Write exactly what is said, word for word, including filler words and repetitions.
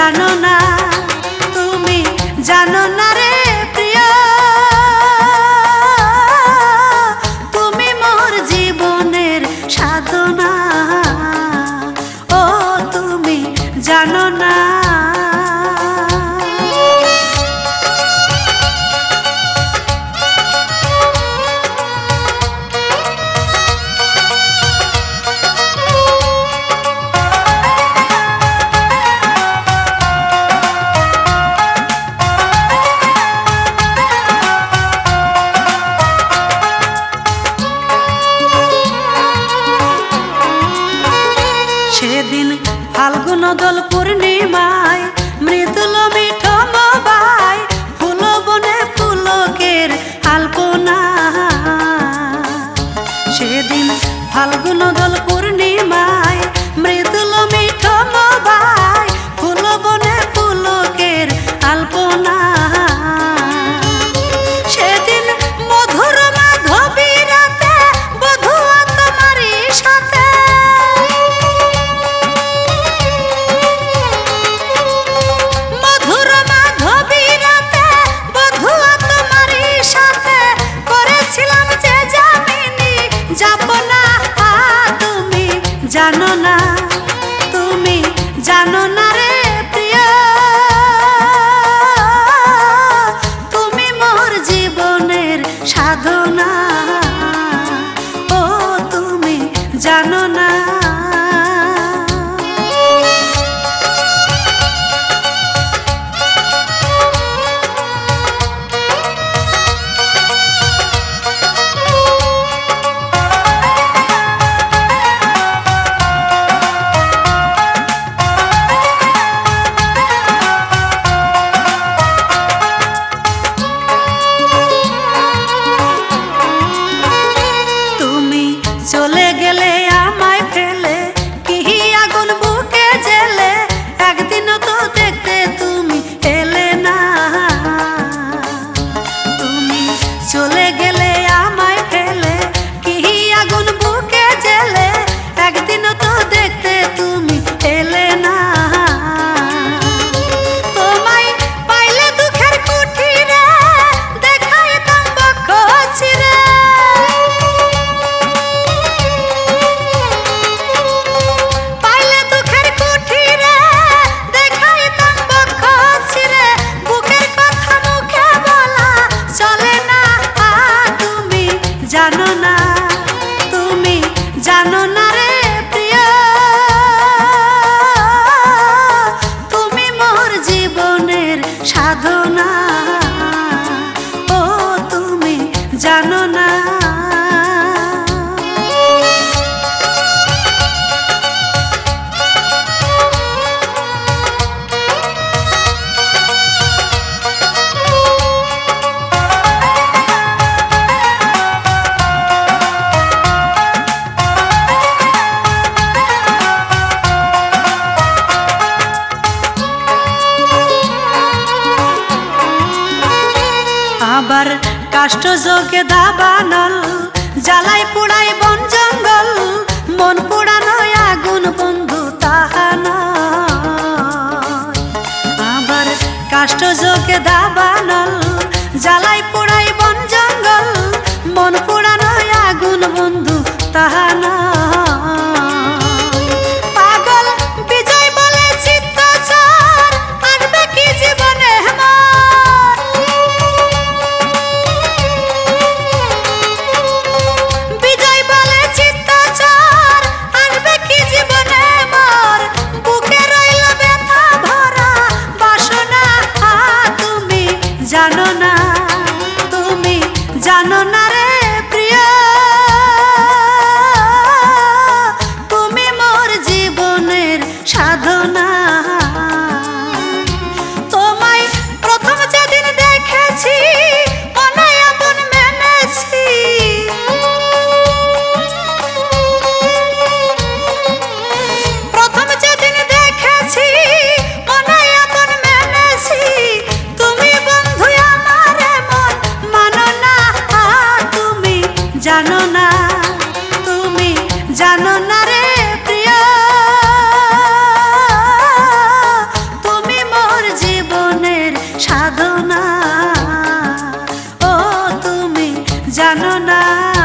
জানো না, তুমি জানো না রে প্রিয়, তুমি মোর জীবনের সাধনা। ও তুমি জানো না। সেদিন ফাল্গুন দোল পূর্ণিমায় মৃদুল মিঠো মবাই ফুল বনে পুলকের আলপনা। সেদিন ফাল্গুন দোল পূর্ণিমায় মৃদুল মিঠো মবাই ফুল বনে পুলকের আলপনা। সেদিন মধুর মাধবী রাতে বধুয়া তোমারই সাথে, জানো না, তুমি জানো না রে প্রিয়, তুমি মোর জীবনের সাধনা। ও তুমি জানো না। চলে গেলে আমায় ফেলে কি আগুন বুকে জেলে, একদিনও তো দেখতে তুমি এলে না। তুমি চলে গেলে আমায় ফেলে কি আগুন বুকে জেলে, একদিনও তো দেখতে তুমি এলে না। তোমায় পাইলে দুঃখের কুঠিরে দেখাইতাম বক্ষ চিরে, জানো না, তুমি জানো না রে প্রিয়, তুমি মোর জীবনের সাধনা। ও তুমি জানো না। আবার কাষ্ট যোগে দাবানল জ্বালাই পোড়াই বন জঙ্গল, মন পোড়ানো আগুন বন্ধু তাহা নয়। আবার কাষ্ট যোগে দাবানল জ্বালাই পোড়াই বন জঙ্গল, মন পোড়ানো আগুন বন্ধু তাহা নয়। জানো না, জানো না।